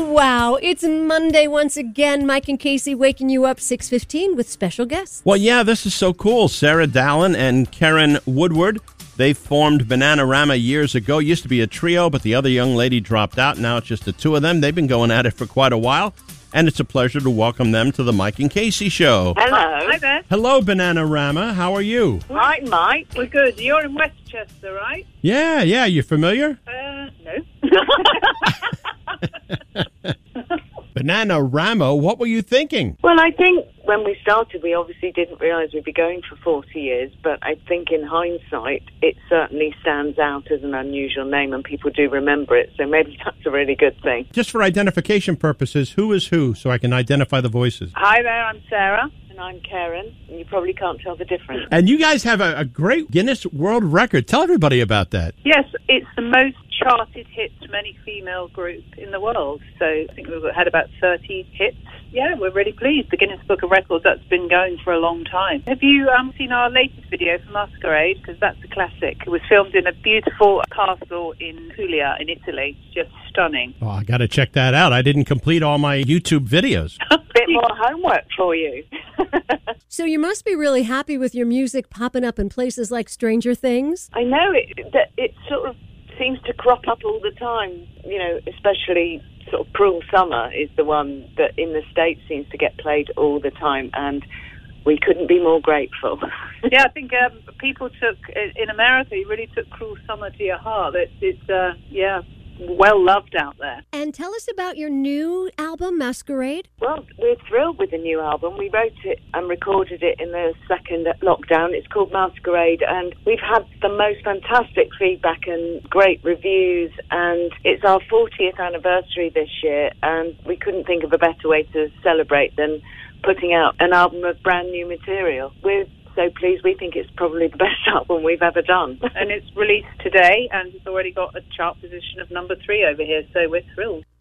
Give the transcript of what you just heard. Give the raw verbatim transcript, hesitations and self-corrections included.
Oh, wow. It's Monday once again. Mike and Casey waking you up six fifteen with special guests. Well, yeah, this is so cool. Sarah Dallin and Karen Woodward. They formed Bananarama years ago. Used to be a trio, but the other young lady dropped out. Now it's just the two of them. They've been going at it for quite a while. And it's a pleasure to welcome them to the Mike and Casey Show. Hello. Hi there. Hello, Bananarama. How are you? Hi, Mike. We're good. You're in Westchester, right? Yeah, yeah. You familiar? Uh, no. Bananarama, what were you thinking? Well, I think when we started, we obviously didn't realise we'd be going for forty years, but I think in hindsight, it certainly stands out as an unusual name and people do remember it, so maybe that's a really good thing. Just for identification purposes, who is who, so I can identify the voices? Hi there, I'm Sarah. And I'm Karen, and you probably can't tell the difference. And you guys have a, a great Guinness World Record. Tell everybody about that. Yes, it's the most charted hits from any female group in the world. So I think we've had about thirty hits. Yeah, we're really pleased. The Guinness Book of Records, that's been going for a long time. Have you um, seen our latest video for Masquerade? Because that's a classic. It was filmed in a beautiful castle in Puglia in Italy. Just stunning. Oh, I got to check that out. I didn't complete all my YouTube videos. Bit more homework for you. So you must be really happy with your music popping up in places like Stranger Things. I know it, that it sort of seems to crop up all the time, you know, especially sort of Cruel Summer is the one that in the States seems to get played all the time, and we couldn't be more grateful. Yeah, I think um, people took, in America, you really took Cruel Summer to your heart. It's, it's uh, yeah, well loved out there. And tell us about your new album, Masquerade. Well, we're thrilled with the new album. We wrote it and recorded it in the second lockdown. It's called Masquerade, and we've had the most fantastic feedback and great reviews, and it's our fortieth anniversary this year, and we couldn't think of a better way to celebrate than putting out an album of brand new material. We're so pleased. We think it's probably the best album we've ever done. And it's released today, and it's already got a chart position of number three over here, so we're thrilled.